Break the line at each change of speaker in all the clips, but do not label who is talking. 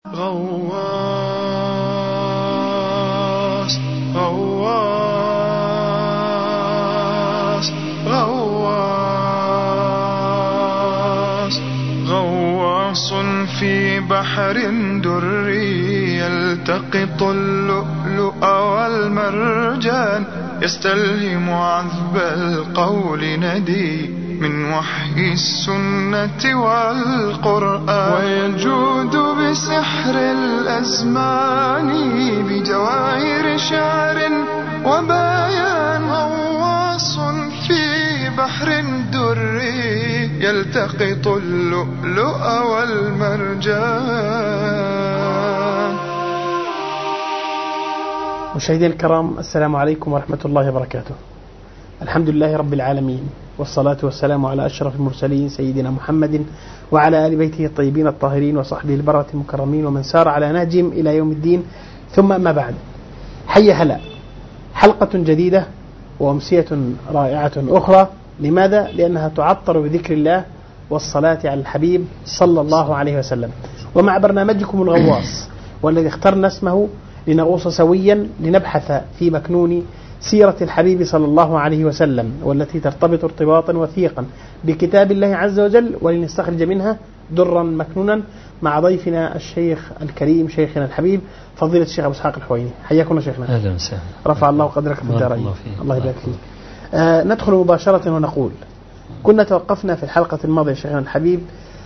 غواص غواص غواص غواص في بحر دري يلتقط اللؤلؤ والمرجان يستلهم عذب القول ندي من وحي السنة والقرآن ويجود بسحر الأزمان بجواهر شعر وبيان غواص في بحر دري يلتقط اللؤلؤ والمرجان.
مشاهدينا الكرام، السلام عليكم ورحمة الله وبركاته. الحمد لله رب العالمين، والصلاة والسلام على أشرف المرسلين سيدنا محمد وعلى آل بيته الطيبين الطاهرين وصحبه البررة المكرمين ومن سار على نهجهم إلى يوم الدين. ثم أما بعد، حي هلا، حلقة جديدة وأمسية رائعة أخرى. لماذا؟ لأنها تعطر بذكر الله والصلاة على الحبيب صلى الله عليه وسلم، ومع برنامجكم الغواص والذي اخترنا اسمه لنغوص سويا لنبحث في مكنون سيرة الحبيب صلى الله عليه وسلم، والتي ترتبط ارتباطا وثيقا بكتاب الله عز وجل، ولنستخرج منها درا مكنونا مع ضيفنا الشيخ الكريم شيخنا الحبيب فضيلة الشيخ أبو إسحاق الحويني. حياكم شيخنا.
أهلا وسهلا.
رفع الله قدرك في الدارين. الله يبارك فيك. ندخل مباشرة ونقول: كنا توقفنا في الحلقة الماضية شيخنا الحبيب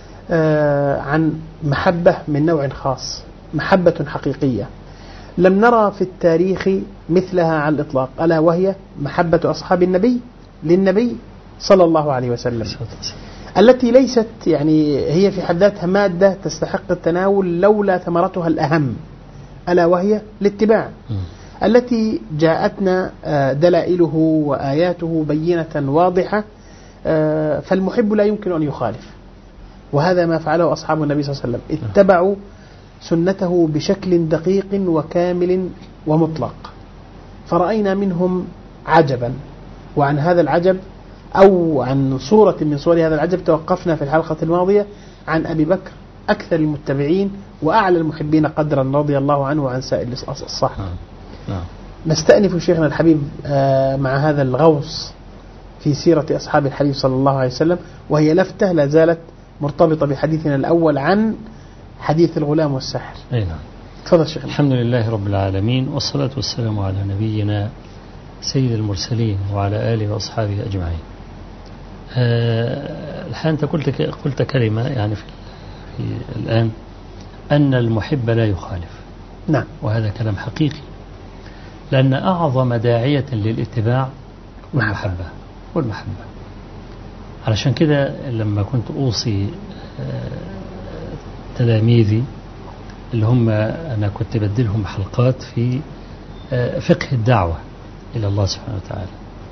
عن محبة من نوع خاص، محبة حقيقية لم نرى في التاريخ مثلها على الإطلاق، ألا وهي محبة أصحاب النبي للنبي صلى الله عليه وسلم، التي ليست هي في حد ذاتها مادة تستحق التناول لولا ثمرتها الأهم، ألا وهي الاتباع، التي جاءتنا دلائله وآياته بينة واضحة. فالمحب لا يمكن أن يخالف، وهذا ما فعله أصحاب النبي صلى الله عليه وسلم، اتبعوا سنته بشكل دقيق وكامل ومطلق، فرأينا منهم عجبا. وعن هذا العجب أو عن صورة من صور هذا العجب توقفنا في الحلقة الماضية عن أبي بكر، أكثر المتبعين وأعلى المحبين قدرا رضي الله عنه وعن سائر الصحابة. نستأنف شيخنا الحبيب مع هذا الغوص في سيرة أصحاب الحبيب صلى الله عليه وسلم، وهي لفتة لا زالت مرتبطة بحديثنا الأول عن حديث الغلام والساحر.
نعم.
تفضل شيخنا.
الحمد لله رب العالمين، والصلاة والسلام على نبينا سيد المرسلين وعلى آله وأصحابه أجمعين. الحين أنت قلت كلمة في الآن أن المحب لا يخالف.
نعم.
وهذا كلام حقيقي، لأن أعظم داعية للاتباع والمحبة. علشان كده لما كنت أوصي تلاميذي اللي هم أنا كنت بدلهم حلقات في فقه الدعوة إلى الله سبحانه وتعالى،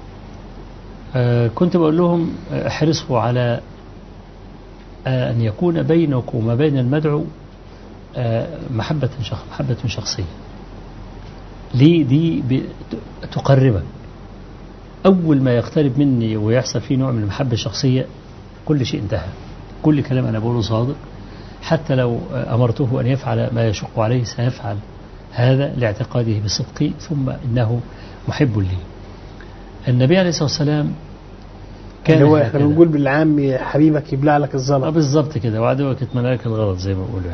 كنت بقول لهم احرصوا على أن يكون بينك وما بين المدعو محبة شخصية. ليه؟ دي تقربك. أول ما يقترب مني ويحصل فيه نوع من المحبة الشخصية كل شيء انتهى، كل كلام أنا بقوله صادق، حتى لو أمرته أن يفعل ما يشق عليه سيفعل هذا لاعتقاده بصدقي، ثم إنه محب لي. النبي عليه الصلاة والسلام
كان هو احنا بنقول بالعام حبيبك يبلع لك الزلط.
بالضبط كده، وعدوك يتمنى لك الغلط زي ما بيقولوا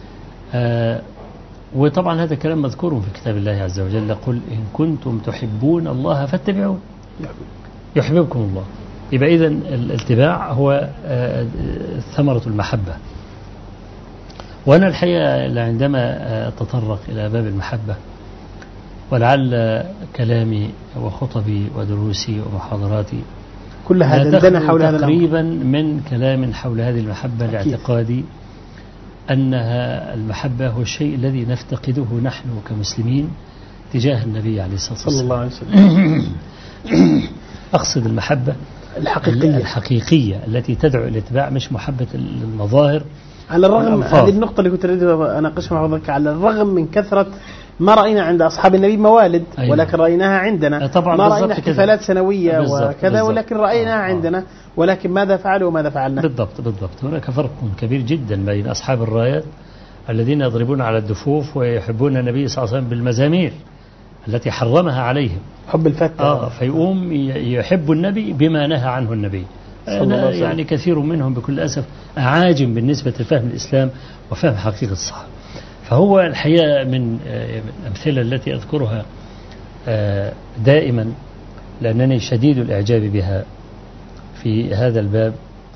وطبعا هذا كلام مذكور في كتاب الله عز وجل: قل إن كنتم تحبون الله فاتبعون يحببكم الله. يبقى إذن الاتباع هو ثمرة المحبة. وأنا الحقيقة عندما تطرق إلى باب المحبة، ولعل كلامي وخطبي ودروسي ومحاضراتي
كلها دندنة حول هذا
تقريبا من كلام حول هذه المحبة، لاعتقادي أنها المحبة هو الشيء الذي نفتقده نحن كمسلمين تجاه النبي عليه الصلاة والسلام
صلى الله عليه وسلم.
أقصد المحبة الحقيقية التي تدعو إلى الاتباع، مش محبة المظاهر.
على الرغم هذه النقطة اللي كنت أريد أناقشها مع حضرتك، على الرغم من كثرة ما رأينا عند أصحاب النبي موالد، أيوة. ولكن رأيناها عندنا.
طبعا
ما رأينا احتفالات سنوية وكذا، ولكن رأيناها عندنا. ولكن ماذا فعلوا وماذا فعلنا؟
بالضبط. هناك فرق كبير جدا بين أصحاب الرايات الذين يضربون على الدفوف ويحبون النبي صلى الله عليه وسلم بالمزامير التي حرمها عليهم،
حب الفتى.
فيقوم يحب النبي بما نهى عنه النبي. يعني كثير منهم بكل أسف أعاجم بالنسبة لفهم الإسلام وفهم حقيقة الصحابة. فهو الحقيقة من الأمثلة التي أذكرها دائما لأنني شديد الإعجاب بها في هذا الباب،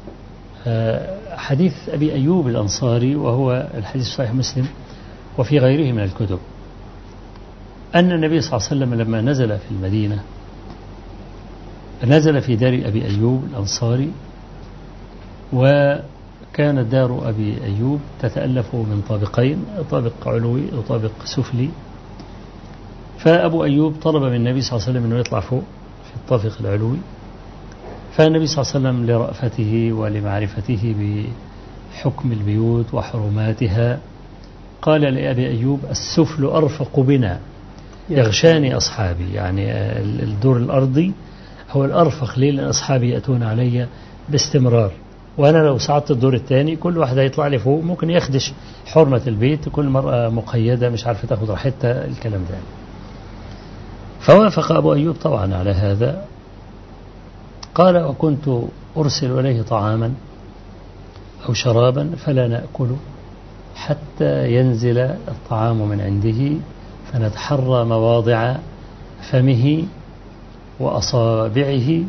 حديث أبي أيوب الأنصاري، وهو الحديث صحيح مسلم وفي غيره من الكتب، أن النبي صلى الله عليه وسلم لما نزل في المدينة نزل في دار أبي أيوب الأنصاري، وكانت دار أبي أيوب تتألف من طابقين، طابق علوي وطابق سفلي. فأبو أيوب طلب من النبي صلى الله عليه وسلم أنه يطلع فوق في الطابق العلوي، فالنبي صلى الله عليه وسلم لرأفته ولمعرفته بحكم البيوت وحرماتها قال لأبي أيوب: السفل أرفق بنا يغشاني أصحابي. يعني الدور الأرضي هو الأرفق لي، لأن أصحابي يأتون علي باستمرار، وأنا لو صعدت الدور الثاني كل واحد يطلع لي فوق ممكن يخدش حرمة البيت، كل مرأة مقيدة مش عارفة تاخد راحتها، الكلام ده. فوافق أبو أيوب طبعا على هذا. قال: وكنت أرسل إليه طعاما أو شرابا فلا نأكله حتى ينزل الطعام من عنده، فنتحرى مواضع فمه وأصابعه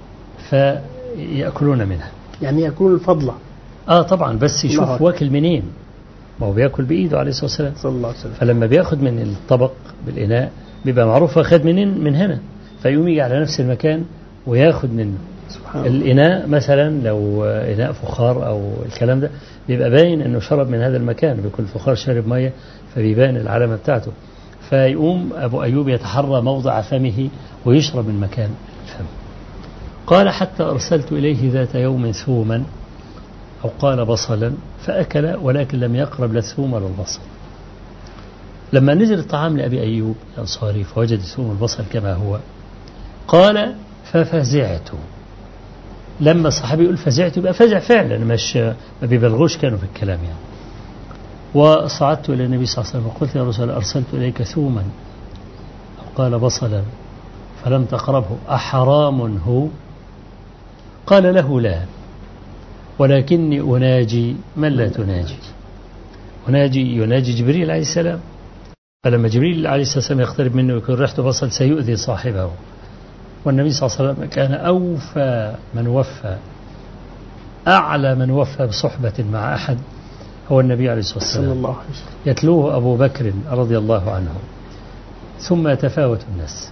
فيأكلون منها.
يعني يأكلون الفضلة.
طبعا، بس يشوف واكل منين، ما هو بيأكل بإيده عليه الصلاة والسلام
صلى الله عليه وسلم.
فلما بياخد من الطبق بالإناء بيبقى معروف أخذ منين، من هنا، فيقوم يجي على نفس المكان وياخد منه. الإناء مثلا لو إناء فخار أو الكلام ده بيبقى باين أنه شرب من هذا المكان، بيكون فخار شارب مية فبيبان العلامة بتاعته. فيقوم أبو أيوب يتحرى موضع فمه ويشرب من مكان الفم. قال: حتى أرسلت إليه ذات يوم ثوما أو قال بصلا فأكل، ولكن لم يقرب لا الثوم ولا البصل. لما نزل الطعام لأبي أيوب الأنصاري فوجد الثوم والبصل كما هو، قال: ففزعت. لما الصحابي يقول فزعت يبقى فزع فعلا، مش ما بيبلغوش كانوا في الكلام يعني. وصعدت إلى النبي صلى الله عليه وسلم وقلت: يا رسول الله، أرسلت إليك ثوما أو قال بصلا فلم تقربه، أحرام هو؟ قال له: لا، ولكني أناجي من لا تناجي. يناجي جبريل عليه السلام، فلما جبريل عليه السلام يقترب منه ويكون ريحته بصل سيؤذي صاحبه. والنبي صلى الله عليه وسلم كان أوفى من وفى، أعلى من وفى بصحبة مع أحد هو النبي عليه الصلاة والسلام. يتلوه أبو بكر رضي الله عنه، ثم يتفاوت الناس.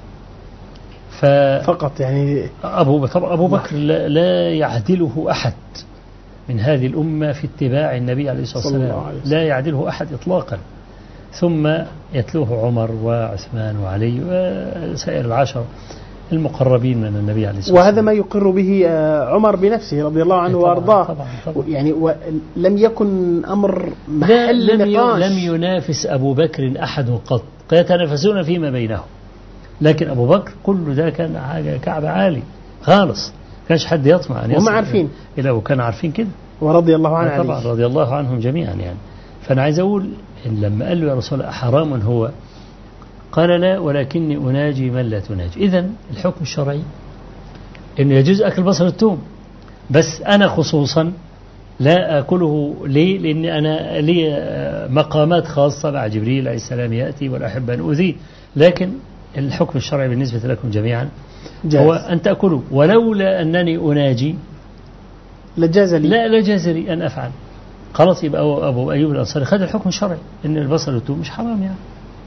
فقط يعني
أبو بكر لا يعدله أحد من هذه الأمة في اتباع النبي عليه الصلاة والسلام، لا يعدله أحد إطلاقا. ثم يتلوه عمر وعثمان وعلي وسائر العشر المقربين من النبي عليه الصلاة والسلام.
وهذا ما يقر به عمر بنفسه رضي الله عنه وأرضاه.
طبعا.
يعني لم يكن أمر محل نقاش.
لم ينافس أبو بكر أحد قط، يتنافسون فيما بينهم، لكن أبو بكر كل ده كان حاجة كعب عالي خالص، كانش حد يطمع أن يصل.
هم عارفين
إلا وكانوا عارفين كده،
ورضي الله عنه
طبعا رضي الله عنهم جميعا يعني. فأنا عايز أقول إن لما قال له: يا رسول الله، حرام هو؟ قال: لا، ولكني أناجي من لا تناجي. إذن الحكم الشرعي إنه يجوز أكل بصل الثوم، بس أنا خصوصا لا أكله. ليه؟ لأن أنا لي مقامات خاصة مع جبريل عليه السلام يأتي ولا أحب أن أؤذيه، لكن الحكم الشرعي بالنسبة لكم جميعا هو أن تأكلوا، ولولا أنني أناجي
لجاز لي.
لا جاز لي أن أفعل. خلاص، يبقى أبو أيوب الأنصاري خد الحكم الشرعي إن البصل والثوم مش حرام يعني.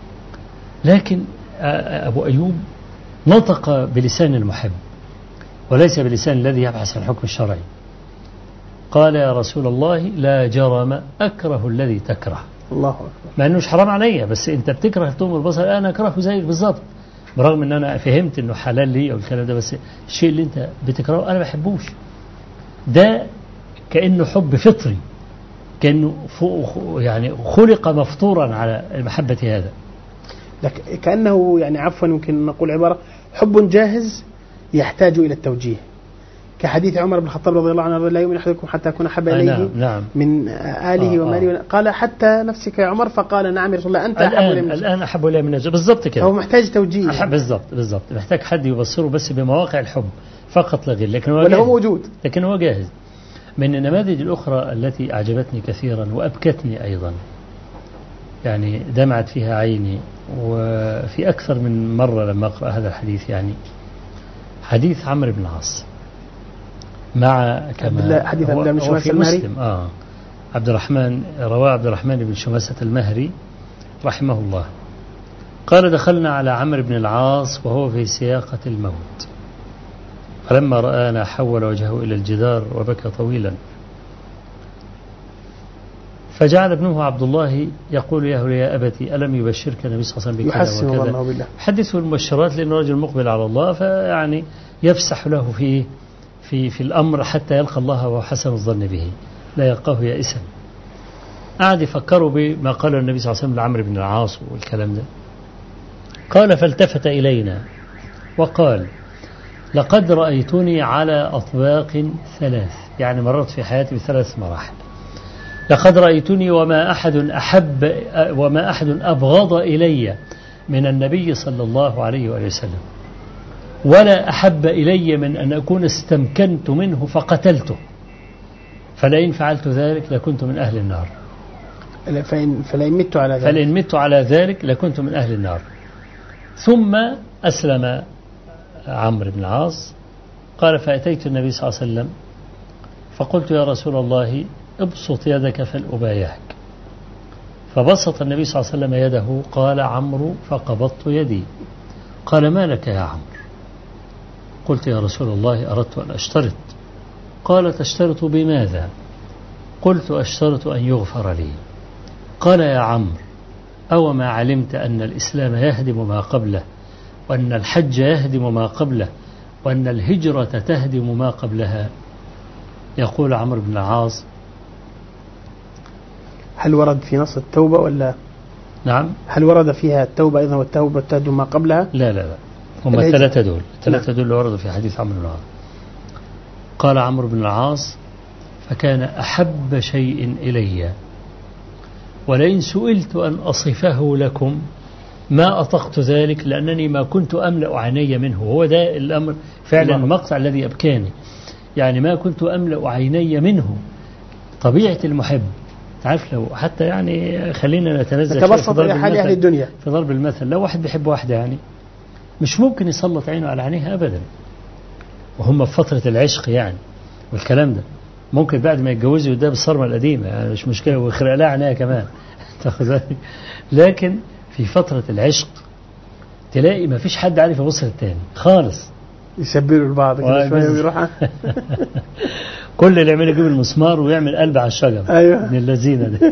لكن أبو أيوب نطق بلسان المحب وليس بلسان الذي يبحث عن الحكم الشرعي. قال: يا رسول الله، لا جرم أكره الذي تكره.
الله أكبر.
مع أنه مش حرام عليا، بس أنت بتكره الثوم والبصل، أنا أكرهه زيك بالضبط، برغم أن أنا فهمت أنه حلال لي أو الكلام ده، بس الشيء اللي أنت بتكرهه أنا ما بحبوش. ده كأنه حب فطري، كأنه يعني خلق مفطورا على المحبة هذا.
كأنه يعني عفوا يمكن نقول عبارة حب جاهز يحتاج إلى التوجيه. كحديث عمر بن الخطاب رضي الله عنه لا يؤمن أحدكم حتى أكون أحب إليه
نعم.
من آله وماله. قال حتى نفسك يا عمر، فقال نعم يا رسول الله أنت أحب إليه.
الآن أحب إليه من نفسي. بالضبط كده.
هو محتاج توجيه.
بالضبط محتاج حد يبصره بس بمواقع الحب فقط لا غير. لكن
هو موجود.
لكن هو جاهز. من النماذج الأخرى التي أعجبتني كثيرا وأبكتني أيضا، يعني دمعت فيها عيني وفي أكثر من مرة لما أقرأ هذا الحديث، يعني حديث عمرو بن العاص مع كما
حديث عبد
الله بن مسلم عبد الرحمن، رواه عبد الرحمن بن شماسة المهري رحمه الله، قال دخلنا على عمرو بن العاص وهو في سياقة الموت، فلما رآنا حول وجهه إلى الجدار وبكى طويلا، فجعل ابنه عبد الله يقول يا أبتي ألم يبشرك النبي صلى الله عليه وسلم بكذا وكذا، حدثه المبشرات لأنه رجل مقبل على الله، فيعني يفسح له في الأمر حتى يلقى الله وهو حسن الظن به لا يلقاه يائسا. قعد يفكروا بما قاله النبي صلى الله عليه وسلم لعمرو بن العاص والكلام ده. قال فالتفت إلينا وقال لقد رأيتني على أطباق 3، يعني مررت في حياتي ب3 مراحل. لقد رأيتني وما أحد أبغض إلي من النبي صلى الله عليه وآله وسلم، ولا أحب إلي من أن أكون استمكنت منه فقتلته، فلئن فعلت ذلك لكنت من أهل النار. فلئن مت على ذلك لكنت من أهل النار. ثم أسلم عمرو بن العاص. قال فأتيت النبي صلى الله عليه وسلم فقلت يا رسول الله ابسط يدك فلأبايعك، فبسط النبي صلى الله عليه وسلم يده. قال عمرو فقبضت يدي. قال ما لك يا عمرو؟ قلت يا رسول الله أردت أن أشترط. قال تشترط بماذا؟ قلت أشترط أن يغفر لي. قال يا عمرو أو ما علمت أن الإسلام يهدم ما قبله، وأن الحج يهدم ما قبله، وأن الهجرة تهدم ما قبلها؟ يقول عمرو بن العاص
هل ورد في نص التوبة ولا؟
نعم.
هل ورد فيها التوبة أيضا والتوبة تهدم ما قبلها؟
لا هم الثلاثة دول وردوا في حديث عمرو بن العاص. قال عمرو بن العاص فكان أحب شيء إلي، ولئن سئلت أن أصفه لكم ما أطقت ذلك، لأنني ما كنت أملأ عيني منه. هو ده الأمر فعلا المقطع الذي أبكاني، يعني ما كنت أملأ عيني منه. طبيعة المحب، تعرف لو حتى يعني خلينا نتنزل
نتبسط إلى حال أهل الدنيا
في ضرب المثل، لو واحد بيحب واحدة يعني مش ممكن يسلط عينه على عينيها أبدا، وهم في فترة العشق يعني والكلام ده. ممكن بعد ما يتجوزوا ده بالصرمة القديمة يعني مش مشكلة، ويخرق لها عينيها كمان لكن في فترة العشق تلاقي ما فيش حد عارف يبص للتاني خالص،
يسبروا البعض كده شوية ويروح
كل اللي يعمل يجيب المسمار ويعمل قلب على الشجر.
أيوة.
من اللذينة ده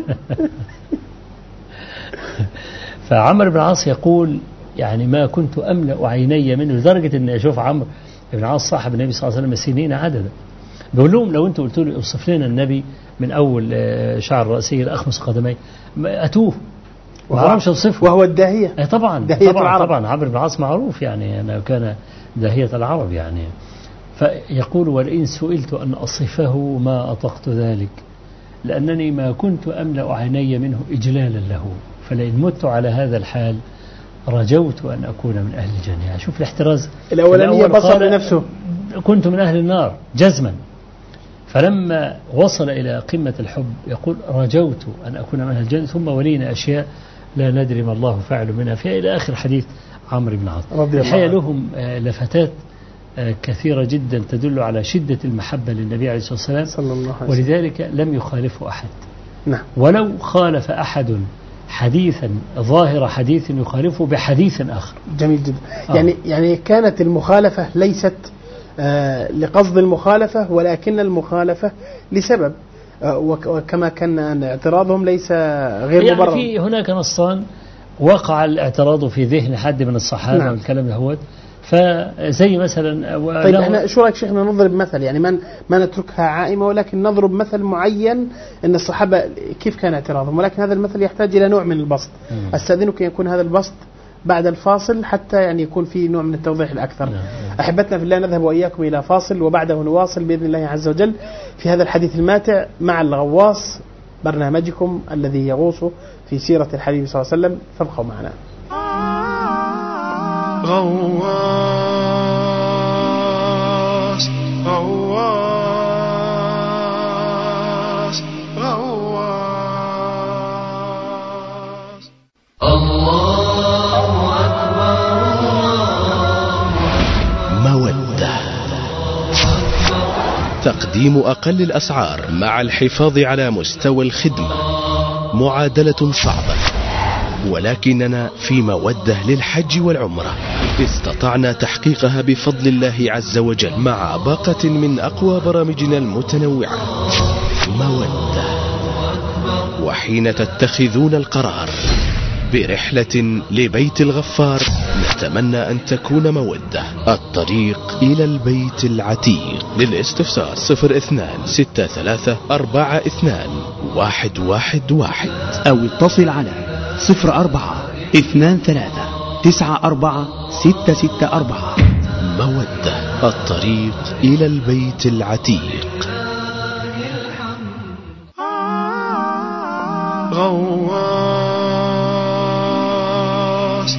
فعمرو بن العاص يقول يعني ما كنت أملأ عيني منه، لدرجة أن أشوف عمرو بن العاص صاحب النبي صلى الله عليه وسلم سنين عددا، بقول لهم لو أنتوا قلتوا لي اوصف لنا النبي من أول شعر رأسه لأخمص قدميه أتوه ما أعرفش أوصفه،
وهو الداهية.
طبعا عمرو بن العاص معروف يعني أنه كان داهية العرب يعني. فيقول ولئن سئلت أن أصفه ما أطقت ذلك، لأنني ما كنت أملأ عيني منه إجلالا له، فلئن مت على هذا الحال رجوت أن أكون من أهل الجنة. شوف الاحتراز
الأولانية بصر لنفسه،
كنت من أهل النار جزما. فلما وصل إلى قمة الحب يقول رجوت أن أكون من أهل الجنة، ثم ولينا أشياء لا ندري ما الله فاعل منها فيها، إلى آخر حديث عمرو بن العاص. الحقيقة لهم لفتات كثيرة جدا تدل على شدة المحبة للنبي عليه الصلاة والسلام
صلى الله عليه وسلم،
ولذلك لم يخالفه أحد.
نعم.
ولو خالف أحد حديثا ظاهر حديث يخالفه بحديث آخر.
جميل جدا. يعني كانت المخالفة ليست لقصد المخالفة، ولكن المخالفة لسبب، وكما كان اعتراضهم ليس غير
يعني
مبرر.
في هناك نصان وقع الاعتراض في ذهن حد من الصحابة. نعم. والكلام ده فزي مثلا
طيب احنا شو رايك شيخنا نضرب مثل، يعني ما نتركها عائمة، ولكن نضرب مثل معين ان الصحابة كيف كان اعتراضهم، ولكن هذا المثل يحتاج الى نوع من البسط. استاذنك ان يكون هذا البسط بعد الفاصل حتى يعني يكون في نوع من التوضيح الأكثر. أحبتنا في الله، نذهب وإياكم إلى فاصل وبعده نواصل بإذن الله عز وجل في هذا الحديث الماتع مع الغواص، برنامجكم الذي يغوص في سيرة الحبيب صلى الله عليه وسلم، فابقوا معنا.
غواص غواص غواص.
الله أكبر. مودة، تقديم أقل الأسعار مع الحفاظ على مستوى الخدمة. معادلة صعبة، ولكننا في مودة للحج والعمرة استطعنا تحقيقها بفضل الله عز وجل مع باقة من أقوى برامجنا المتنوعة. مودة، وحين تتخذون القرار برحلة لبيت الغفار نتمنى أن تكون مودة الطريق إلى البيت العتيق. للاستفسار 02-6242-111
أو اتصل على 04-23-94-664.
مودة الطريق إلى البيت العتيق.
غواص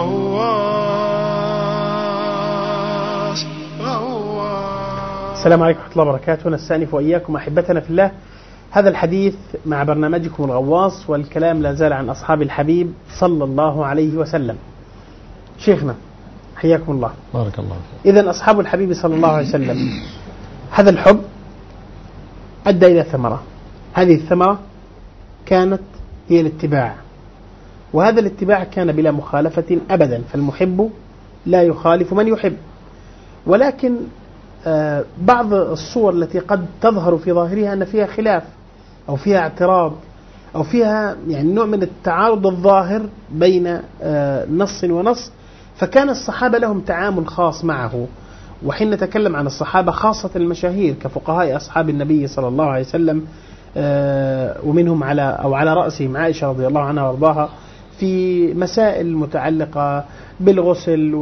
غواص غواص.
السلام عليكم ورحمة الله وبركاته. نستأنف وإياكم أحبتنا في الله هذا الحديث مع برنامجكم الغواص، والكلام لا زال عن أصحاب الحبيب صلى الله عليه وسلم. شيخنا حياكم الله.
بارك الله فيك.
إذن أصحاب الحبيب صلى الله عليه وسلم هذا الحب أدى إلى ثمرة، هذه الثمرة كانت هي الاتباع، وهذا الاتباع كان بلا مخالفة أبدا، فالمحب لا يخالف من يحب. ولكن بعض الصور التي قد تظهر في ظاهرها أن فيها خلاف أو فيها اعتراض أو فيها يعني نوع من التعارض الظاهر بين نص ونص، فكان الصحابة لهم تعامل خاص معه. وحين نتكلم عن الصحابة خاصة المشاهير كفقهاء أصحاب النبي صلى الله عليه وسلم، ومنهم على رأسهم عائشة رضي الله عنها وارضاها، في مسائل متعلقة بالغسل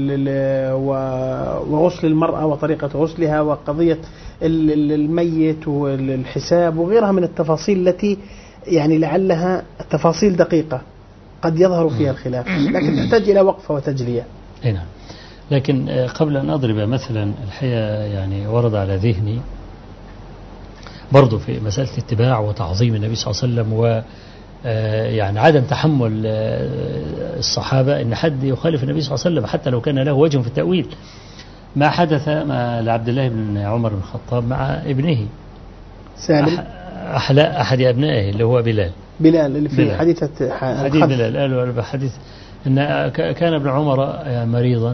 وغسل المرأة وطريقة غسلها وقضية الميت والحساب وغيرها من التفاصيل التي يعني لعلها تفاصيل دقيقة قد يظهر فيها الخلاف، لكن تحتاج إلى وقفة وتجلية.
نعم. لكن قبل أن أضرب مثلا الحقيقة يعني ورد على ذهني برضو في مسألة اتباع وتعظيم النبي صلى الله عليه وسلم، و يعني عدم تحمل الصحابة أن حد يخالف النبي صلى الله عليه وسلم حتى لو كان له وجه في التأويل. ما حدث لعبد الله بن عمر بن الخطاب مع ابنه
سالم،
أحد أبنائه اللي هو بلال
اللي في حديث
بلال. قالوا بحديث أن كان ابن عمر مريضا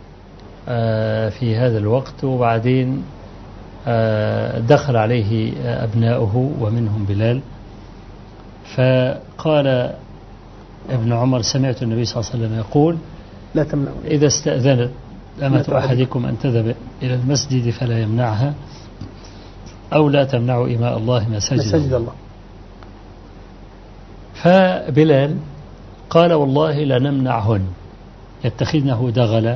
في هذا الوقت، وبعدين دخل عليه أبناؤه ومنهم بلال، فقال ابن عمر: سمعت النبي صلى الله عليه وسلم يقول: لا تمنعوا إذا استأذنت أمة أحدكم أن تذهب إلى المسجد فلا يمنعها، أو لا تمنعوا إماء الله مساجد الله. فبلال قال: والله لا نمنعهن يتخذنه دغلا.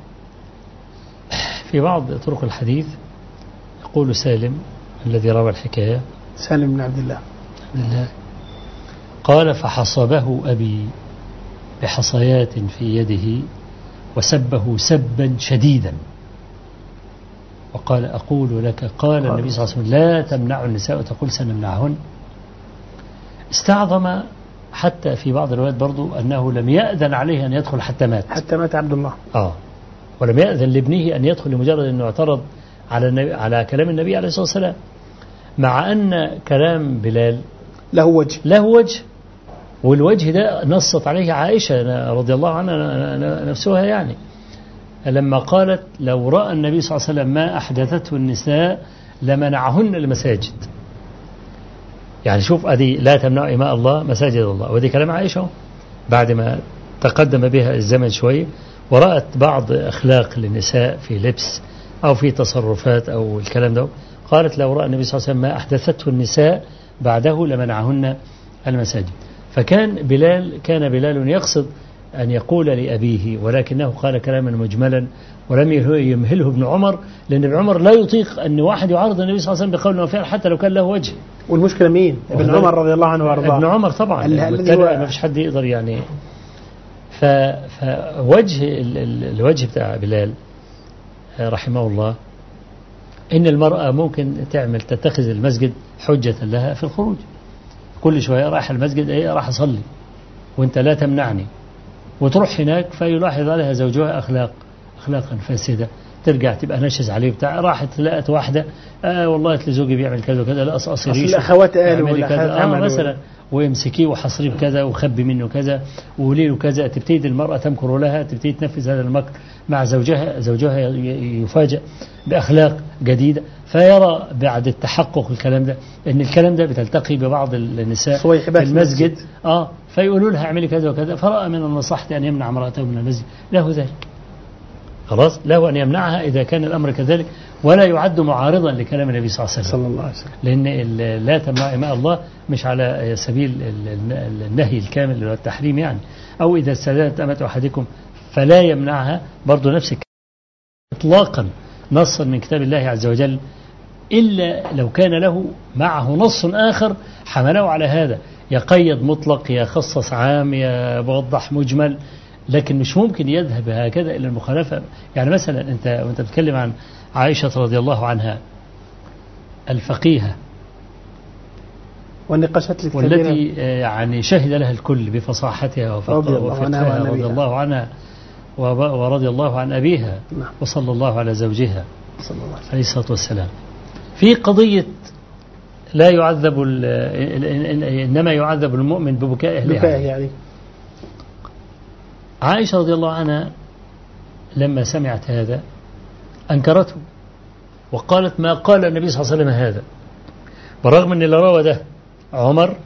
في بعض طرق الحديث يقول سالم الذي روى الحكاية،
سالم بن عبد الله
قال: فحصبه أبي بحصيات في يده وسبه سبا شديدا وقال: أقول لك قال النبي صلى الله عليه وسلم لا تمنع النساء وتقول سنمنعهن. استعظم حتى في بعض الروايات برضو أنه لم يأذن عليه أن يدخل حتى مات
عبد الله،
ولم يأذن لابنه أن يدخل لمجرد أنه اعترض على كلام النبي عليه الصلاة والسلام، مع أن كلام بلال
له وجه،
والوجه ده نصت عليه عائشة رضي الله عنها نفسها، يعني لما قالت: لو رأى النبي صلى الله عليه وسلم ما أحدثته النساء لمنعهن المساجد. يعني شوف، أدي لا تمنع إماء الله مساجد الله، ودي كلام عائشة بعد ما تقدم بها الزمن شوي ورأت بعض أخلاق للنساء في لبس أو في تصرفات أو الكلام ده، قالت: لو رأى النبي صلى الله عليه وسلم ما أحدثته النساء بعده لمنعهن المساجد. فكان بلال يقصد أن يقول لأبيه، ولكنه قال كلاما مجملا ولم يمهله ابن عمر، لأن ابن عمر لا يطيق أن واحد يعارض النبي صلى الله عليه وسلم بقول وفعل حتى لو كان له وجه.
والمشكلة مين؟ ابن عمر رضي الله عنه وارضاه.
ابن عمر طبعا، ما فيش حد يقدر يعني. فوجه الوجه بتاع بلال رحمه الله إن المرأة ممكن تتخذ المسجد حجة لها في الخروج. كل شوية راح المسجد راح أصلي وانت لا تمنعني، وتروح هناك فيلاحظ عليها زوجها أخلاقا فاسدة، ترجع تبقى نشز عليه بتاع. راحت لقت واحدة والله زوجي بيعمل كذا وكذا، لا أصل
الأخوات قالوا كذا
مثلا، ويمسكيه وحصريه بكذا وخبي منه كذا وقولي له كذا. تبتدي المرأة تمكر لها، تبتدي تنفذ هذا المكر مع زوجها يفاجأ بأخلاق جديدة، فيرى بعد التحقق الكلام ده ان الكلام ده بتلتقي ببعض النساء في المسجد فيقولوا لها اعملي كذا وكذا، فرأى من المصلحة ان يمنع امرأته من المسجد، له ذلك خلاص، له ان يمنعها اذا كان الامر كذلك، ولا يعد معارضا لكلام النبي صلى الله عليه وسلم. لان لا تمنع إماء الله مش على سبيل النهي الكامل والتحريم يعني. او اذا استأذنت أمة احدكم فلا يمنعها، برضو نفس اطلاقا نصا من كتاب الله عز وجل، إلا لو كان له معه نص آخر حمله على هذا، يقيد مطلق، يخصص عام، يوضح مجمل، لكن مش ممكن يذهب هكذا إلى المخالفة. يعني مثلا وانت بتتكلم عن عائشة رضي الله عنها الفقيهة
والنقاشات
والتي يعني شهد لها الكل بفصاحتها وفقهها رضي الله عنها ورضي الله عن أبيها وصلى الله على زوجها عليه الصلاة والسلام، في قضية لا يعذب إنما يعذب المؤمن ببكاء أهلها يعني. عائشة رضي الله عنها لما سمعت هذا أنكرته وقالت ما قال النبي صلى الله عليه وسلم هذا، برغم أن اللي روى ده عمر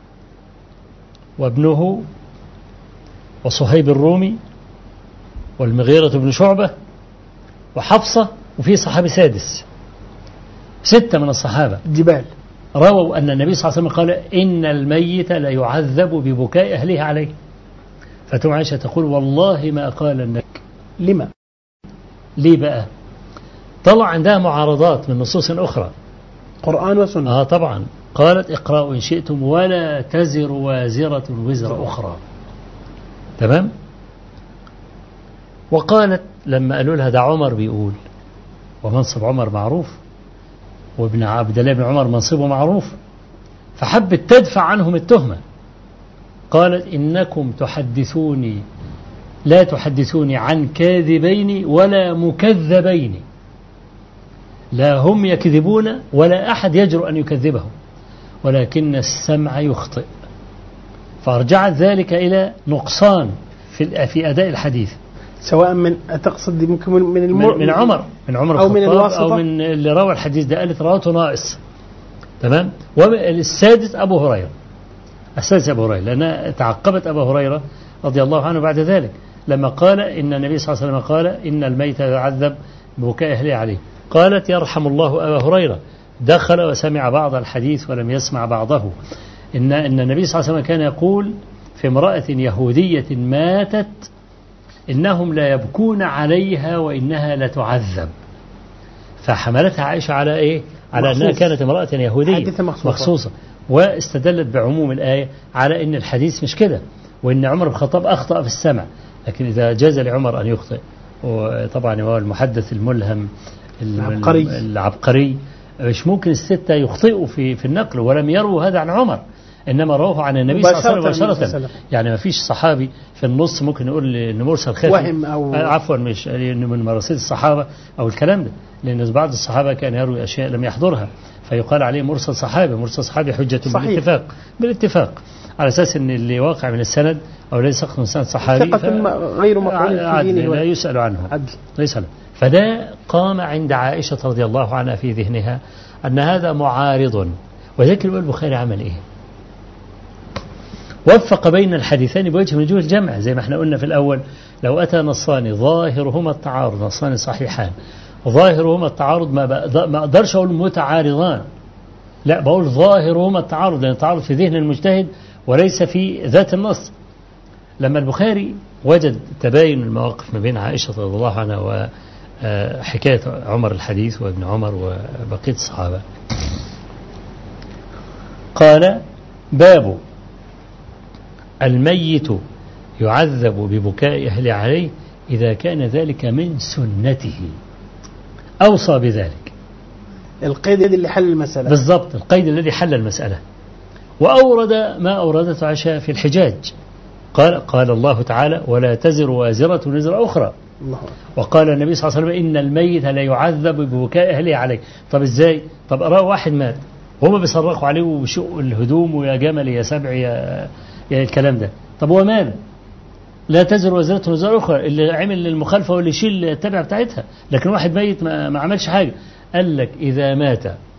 وابنه وصهيب الرومي والمغيرة بن شعبة وحفصة، وفي صحابي سادس، 6 من الصحابة
جبال
رووا أن النبي صلى الله عليه وسلم قال إن الميت لا يعذب ببكاء أهله عليه. فتم عائشة تقول والله ما قال النبي.
لما؟
ليه بقى؟ طلع عندها معارضات من نصوص أخرى،
قرآن وسنة.
طبعا قالت اقرأوا إن شئتم ولا تزر وازرة وزر أخرى، تمام. وقالت لما قالوا لها ده عمر بيقول، ومنصب عمر معروف، وابن عبد الله بن عمر منصبه معروف، فحبت تدفع عنهم التهمة. قالت إنكم لا تحدثوني عن كاذبين ولا مكذبين، لا هم يكذبون ولا أحد يجرؤ أن يكذبهم، ولكن السمع يخطئ. فأرجعت ذلك إلى نقصان في أداء الحديث، سواء
من تقصد ممكن
من عمر
أو من الواسطة
أو من اللي روى الحديث ده، قالت رواته ناقص، تمام. والسادس أبو هريرة، لأن تعقبت أبو هريرة رضي الله عنه بعد ذلك لما قال إن النبي صلى الله عليه وسلم قال إن الميت يعذب ببكاء أهله عليه. قالت يرحم الله أبا هريرة، دخل وسمع بعض الحديث ولم يسمع بعضه. إن النبي صلى الله عليه وسلم كان يقول في امرأة يهودية ماتت إنهم لا يبكون عليها وإنها لتعذب، فحملتها عائشة على إيه؟ على أنها كانت امرأة يهودية مخصوصة، واستدلت بعموم الآية على أن الحديث مش كده، وأن عمر بن الخطاب أخطأ في السمع. لكن إذا جاز لعمر أن يخطئ، وطبعا هو المحدث الملهم العبقري، مش ممكن الستة يخطئوا في النقل، ولم يروا هذا عن عمر، إنما رواه عن النبي صلى الله عليه وسلم مباشرة. يعني ما فيش صحابي في النص ممكن نقول إن مرسل خافي، عفوا مش من مراسيل الصحابة أو الكلام ده، لأن بعض الصحابة كان يروي أشياء لم يحضرها فيقال عليه مرسل صحابي حجة بالاتفاق على أساس أن اللي واقع من السند أو ليس سقط من سند صحابي
غير مقبول في دينه
لا يسأل عنه ليس له. فده قام عند عائشة رضي الله عنها في ذهنها أن هذا معارض، وذلك البخاري عمل إيه؟ وفق بين الحديثين بوجه من وجوه الجمع، زي ما احنا قلنا في الأول، لو أتى نصان ظاهرهما التعارض، نصان صحيحان ظاهرهما التعارض، ما أقدرش أقول متعارضان، لا بقول ظاهرهما التعارض، لأن التعارض في ذهن المجتهد وليس في ذات النص. لما البخاري وجد تباين المواقف ما بين عائشة رضي الله عنها وحكاية عمر الحديث وابن عمر وبقية الصحابة، قال: باب الميت يعذب ببكاء أهله عليه إذا كان ذلك من سنته، أوصى بذلك.
القيد اللي حل المسألة
بالضبط، القيد الذي حل المسألة. وأورد ما أوردته عائشة في الحجاج، قال الله تعالى: ولا تزر وازرة وزر أخرى. وقال النبي صلى الله عليه وسلم: إن الميت لا يعذب ببكاء أهله عليه. طب إزاي؟ طب أراه واحد مات وهم بيصرخوا عليه وبيشقوا الهدوم ويا جمل يا سبع يا الكلام ده، طب هو مال؟ لا تزر وزرة وزر أخرى، اللي عمل المخالفة واللي يشيل التبع بتاعتها، لكن واحد ميت ما عملش حاجة. قال لك: إذا مات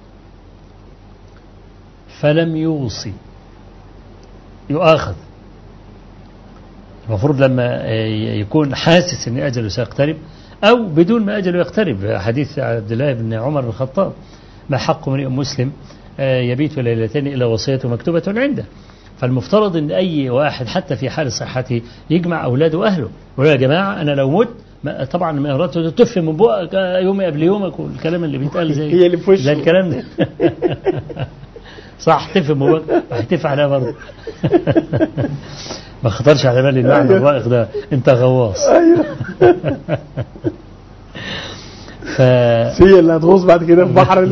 فلم يوصي يؤاخذ. المفروض لما يكون حاسس أن أجله سيقترب أو بدون ما أجله يقترب، حديث عبد الله بن عمر بن الخطاب: ما حق امرئ مسلم يبيت ليلتين إلا وصيته مكتوبة عنده. فالمفترض أن أي واحد حتى في حال صحته يجمع أولاده وأهله ويقول: يا جماعة أنا لو مت، طبعا مراته تتف من بقك يومي قبل يومك، والكلام اللي بيتقال زي الكلام ده صح، تف من بقك هتف عليها برضه ما خطرش على بالي المعنى الرائق ده، انت غواص
هي اللي هتغوص بعد كده في بحر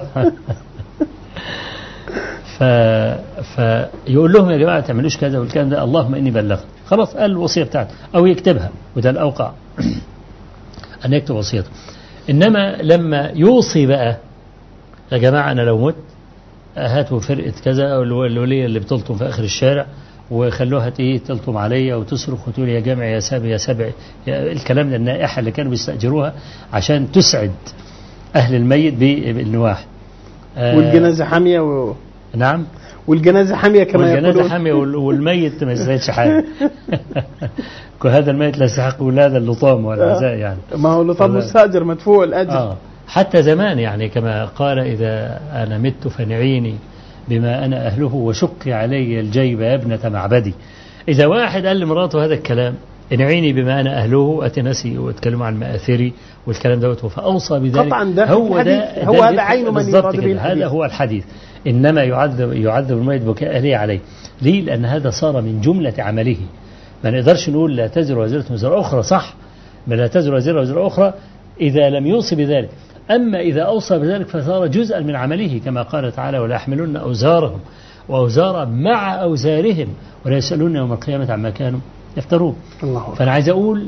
فيقول لهم: يا جماعة ما تعملوش كذا والكلام ده، اللهم إني بلغت. خلاص قال الوصية بتاعته أو يكتبها، وده الأوقع أن يكتب وصيته. إنما لما يوصي بقى: يا جماعة أنا لو مت هاتوا فرقة كذا أو الولية اللي بتلطم في آخر الشارع وخلوها تلطم عليا وتصرخ وتقول: يا جامع يا سابع يا سابع، الكلام ده النائحة اللي كانوا بيستأجروها عشان تسعد أهل الميت بالنواح.
والجنازة حامية
نعم،
والجنازة حامية كما يقولون.
والجنازة حامية والميت ما يستاهلش حاجة هذا الميت لا يستحق ولا هذا اللطام والعزاء يعني.
ما هو اللطام مستأجر مدفوع الأجر.
حتى زمان يعني كما قال: إذا أنا مت فنعيني بما أنا أهله وشقي علي الجيب يا ابنة معبدي. إذا واحد قال لمراته هذا الكلام: انعيني بما أنا أهله، أتنسي واتكلموا عن مآثري والكلام دوت، فأوصى بذلك.
طبعا هو هذا عين من يراد به الحديث.
هذا هو الحديث، إنما يعذب الميت بكاء أهله عليه. ليه؟ لأن هذا صار من جملة عمله. ما نقدرش نقول لا تزر وزرة وزر أخرى، صح، ما لا تزر وزرة وزر أخرى إذا لم يوصي بذلك. أما إذا أوصى بذلك فصار جزءا من عمله، كما قال تعالى: ولا يحملن أوزارهم وأوزارا مع أوزارهم ولا يسألون يوم القيامة عما كانوا يفترون. فأنا عايز أقول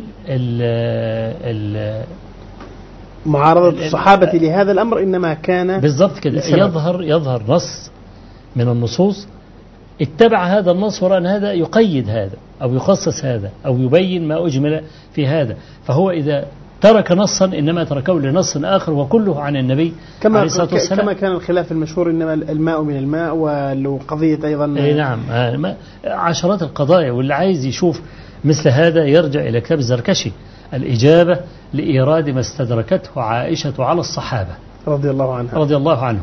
معارضة الصحابة لهذا الأمر إنما كان
بالضبط كده، يظهر نص من النصوص اتبع هذا النص وراء هذا يقيد هذا أو يخصص هذا أو يبين ما أجمل في هذا. فهو إذا ترك نصا إنما تركه لنص آخر وكله عن النبي عليه الصلاة والسلام.
كما كان الخلاف المشهور: إنما الماء من الماء، وقضية أيضا
نعم عشرات القضايا. واللي عايز يشوف مثل هذا يرجع إلى كتاب الزركشي، الإجابة لإيراد ما استدركته عائشة على الصحابة
رضي الله عنهم.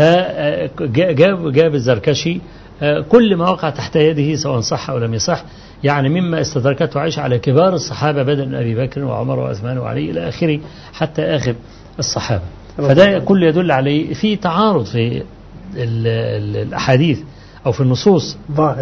فجاب الزركشي كل ما وقع تحت يده سواء صح أو لم يصح، يعني مما استدركته عائشة على كبار الصحابة بدءا من أبي بكر وعمر وعثمان وعلي إلى آخره حتى آخر الصحابة. فده كل يدل عليه في تعارض في الأحاديث أو في النصوص،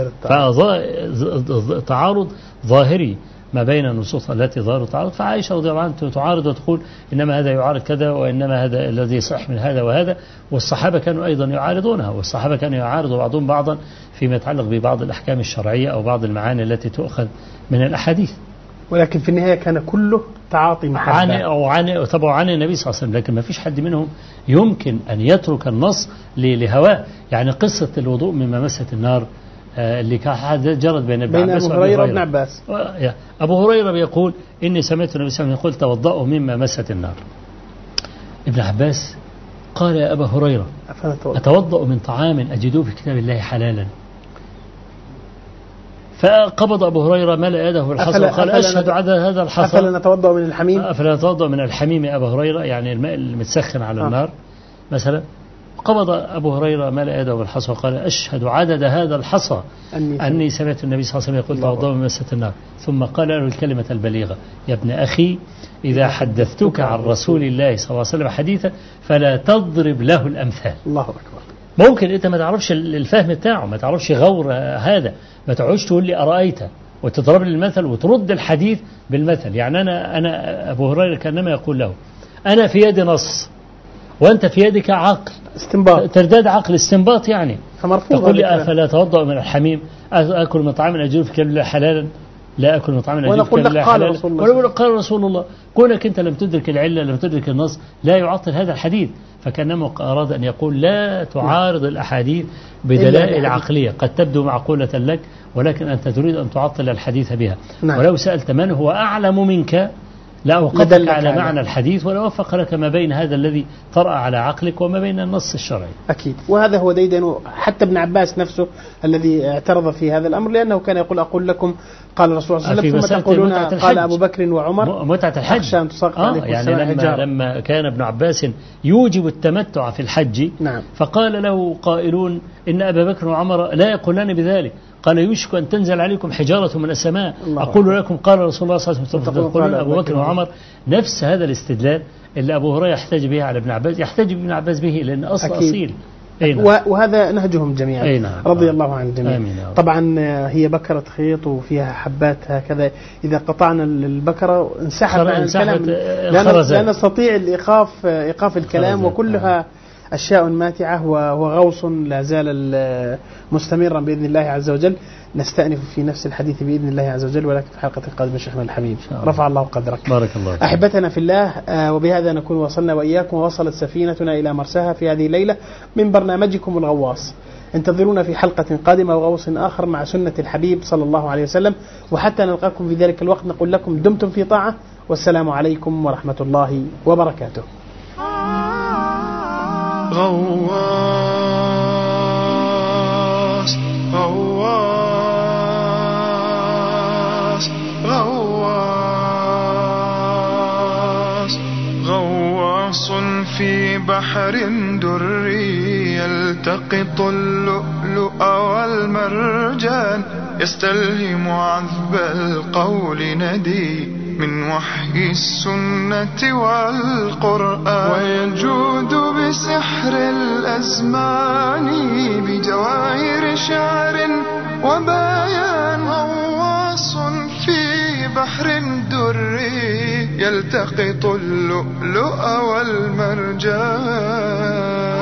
تعارض ظاهري ما بين النصوص التي ظاهر تعارض. فعائشة رضي الله عنها تعارض وتقول: إنما هذا يعارض كذا، وإنما هذا الذي صح من هذا وهذا. والصحابة كانوا أيضا يعارضونها، والصحابة كانوا يعارض بعضهم بعضا فيما يتعلق ببعض الأحكام الشرعية أو بعض المعاني التي تؤخذ من الأحاديث.
ولكن في النهاية كان كله تعاطي محبة
طبعا عن النبي صلى الله عليه وسلم. لكن ما فيش حد منهم يمكن أن يترك النص لهواه. يعني قصة الوضوء مما مست النار اللي جرت بين ابن عباس
أبو هريرة وابن عباس.
أبو هريرة بيقول: إني سمعت النبي صلى الله عليه وسلم يقول: توضأوا مما مست النار. ابن عباس قال: يا أبا هريرة، أتوضأ من طعام أجدوه في كتاب الله حلالا؟ فقبض أبو هريرة ملأ يده بالحصى وقال: أشهد على هذا الحصى.
أفلا نتوضأ من الحميم؟
أفلا نتوضأ من الحميم يا أبا هريرة، يعني الماء المتسخن على النار مثلا. فقبض أبو هريرة ملء يده بالحصى وقال أشهد عدد هذا الحصى أني سمعت النبي صلى الله عليه وسلم يقول توضأوا من مسة النار. ثم قال له الكلمة البليغة: يا ابن أخي إذا حدثتك عن رسول الله صلى الله عليه وسلم حديثا فلا تضرب له الأمثال.
الله أكبر.
ممكن أنت ما تعرفش الفهم بتاعه، ما تعرفش غور هذا، ما تعودش تقول لي أرأيت وتضرب لي المثل وترد الحديث بالمثل. يعني أنا أبو هريرة كأنما يقول له: أنا في يدي نص وأنت في يدك عقل،
استنباط،
ترداد عقل، استنباط يعني.
فمرفوض.
تقول لي أفلا توضأ من الحميم، أكل من طعام أجر في كلمة حلالا، لا أكل من طعام أجر في كلمة حلالا، ولا قال رسول الله. كونك أنت لم تدرك العلة، لم تدرك النص، لا يعطل هذا الحديث. فكأنما أراد أن يقول لا تعارض الأحاديث بدلائل عقلية قد تبدو معقولة لك، ولكن أنت تريد أن تعطل الحديث بها.
نعم.
ولو سألت من هو أعلم منك لا أوقفك على معنى الحديث ولا وفق لك ما بين هذا الذي طرأ على عقلك وما بين النص الشرعي.
أكيد. وهذا هو ديدن حتى ابن عباس نفسه الذي اعترض في هذا الأمر، لأنه كان يقول أقول لكم قال الرسول صلى الله عليه وسلم ثم تقولون قال أبو بكر وعمر
متعة الحج. يعني لما كان ابن عباس يوجب التمتع في الحج،
نعم.
فقال له قائلون إن أبا بكر وعمر لا يقولان بذلك، قال يوشك أن تنزل عليكم حجارة من السماء أقول لكم قال رسول الله صلى الله عليه وسلم تقولون أبو بكر وعمر. نفس هذا الاستدلال اللي أبو هريرة يحتاج به على ابن عباس، يحتاج ابن عباس به لأن أصل أصيل.
وهذا نهجهم جميعا رضي الله عن الجميع. طبعا هي بكرة خيط وفيها حبات هكذا، إذا قطعنا البكرة انسحب عن الكلام، لا نستطيع إيقاف الكلام، وكلها أشياء ماتعة وغوص لا زال مستمرا بإذن الله عز وجل. نستأنف في نفس الحديث بإذن الله عز وجل، ولكن في حلقة قادمة شيخنا الحبيب رفع الله قدرك.
بارك الله.
أحبتنا في الله، وبهذا نكون وصلنا وإياكم ووصلت سفينتنا إلى مرساها في هذه الليلة من برنامجكم الغواص. انتظرونا في حلقة قادمة وغوص آخر مع سنة الحبيب صلى الله عليه وسلم، وحتى نلقاكم في ذلك الوقت نقول لكم دمتم في طاعة، والسلام عليكم ورحمة الله وبركاته.
غواص غواص غواص غواص في بحر دري يلتقط اللؤلؤ والمرجان، يستلهم عذب القول ندي من وحي السنة والقرآن، ويجود بسحر الأزمان بجواهر شعر وبيان. غواص في بحر دري يلتقط اللؤلؤ والمرجان.